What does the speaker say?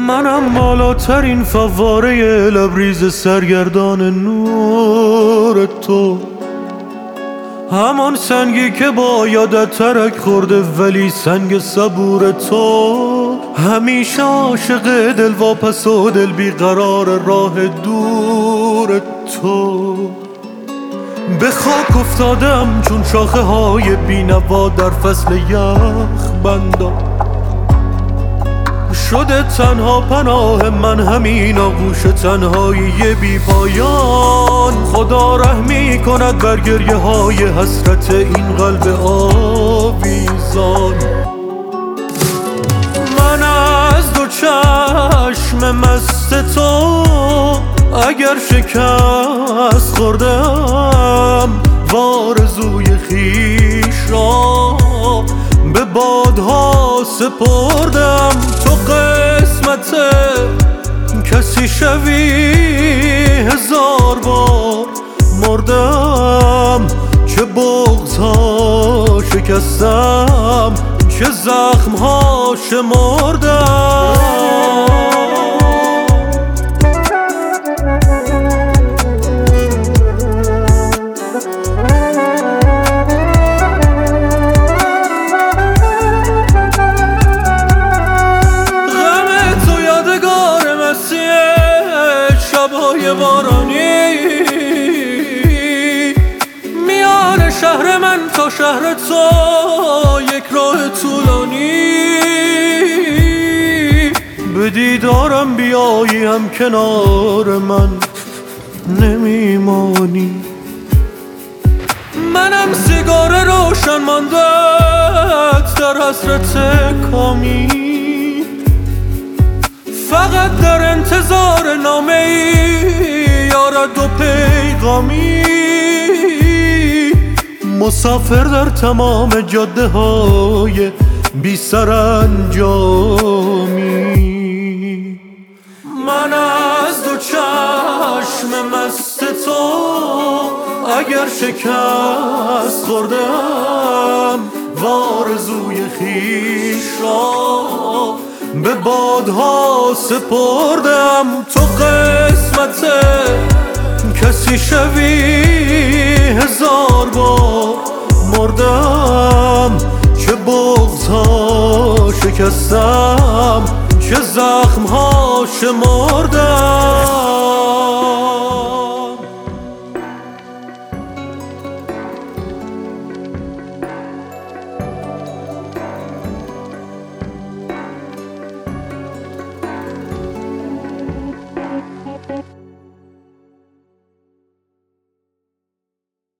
منم بالاترین فواره لبریز سرگردان نور تو، همان سنگی که با یادت ترک خورده ولی سنگ صبور تو. همیشه عاشق دل واپس و دل بیقرار راه دور تو. به خاک افتادم چون شاخه های بینوا در فصل یخ بندان، شده تنها پناه من همین آغوش تنهایی بی پایان. خدا رحمی کند بر گریه های حسرت این قلب آویزان. من از دو چشم مست تو اگر شکست خوردم وارزوی خویش را به بادها سپردم. تو قسمت کسی شوی هزار بار مردم، چه بغض‌ها شکستم چه زخم‌ها شمردم. شب‌های بارانی میان شهر من تا شهر تو، یک راه طولانی. به دیدارم بیایی هم کنار من نمیمانی. منم سیگار روشن ماندت در حسرت کامی، فقط در انتظار نامه ای یارد و پیغامی. مسافر در تمام جاده های بی سرانجامی. من از دو چشم مست تو اگر شکست خوردم وارزوی خویش را به بادها سپردم. تو قسمت کسی شوی هزار بار مردم، چه بغض‌ها شکستم چه زخم‌ها شمردم.